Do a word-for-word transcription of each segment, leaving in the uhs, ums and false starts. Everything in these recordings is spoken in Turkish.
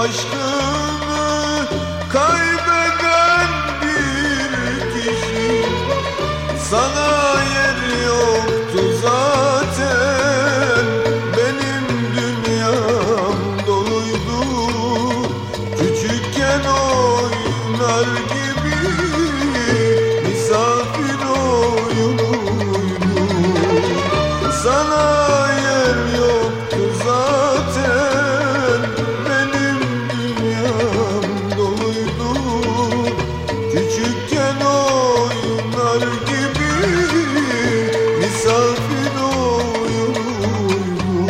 aşkını kaybeden bir kişi. Sana yer yoktu zaten, benim dünyam doluydu. Küçükken oynar gibi misafir oyunuydu. Sana yer yoktu zaten, benim dünyam doluydu. Küçükken oynar gibi misafir oyunuydu.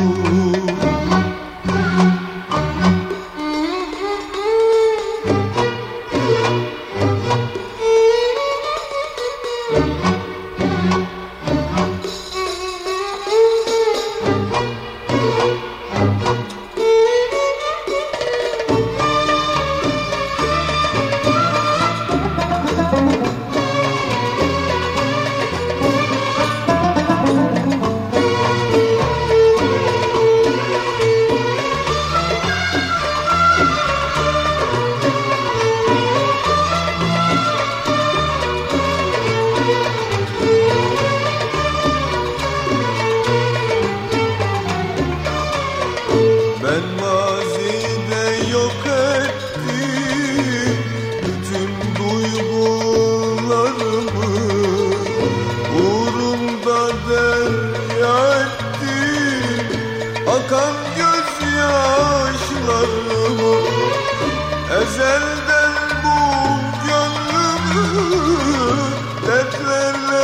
Ben mazide yok ettim bütün duygularımı, uğrunda derya ettim akan gözyaşlarımı. Ezelden bu gönlümü dertlerle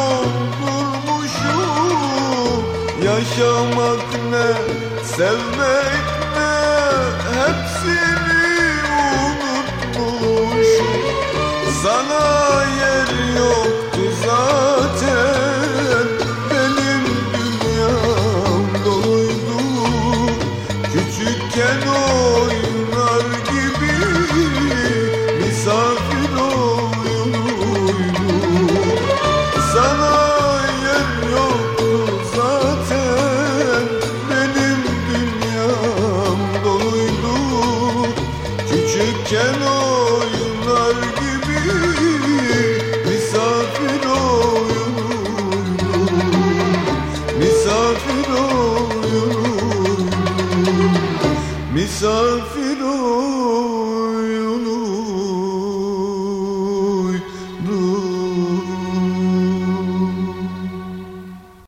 doldurmuşum. Yaşamak ne, sevmek ne, hepsini unutmuşum. Sana yer yoktu zaten, benim dünyam doluydu. Küçükken oynar gibi misafir oyunuydu. Sana yer yoktu zaten, benim dünyam doluydu. Küçükken oynar gibi misafir oyunuydu. Misafir oyunuydu. Misafir oyunuydu.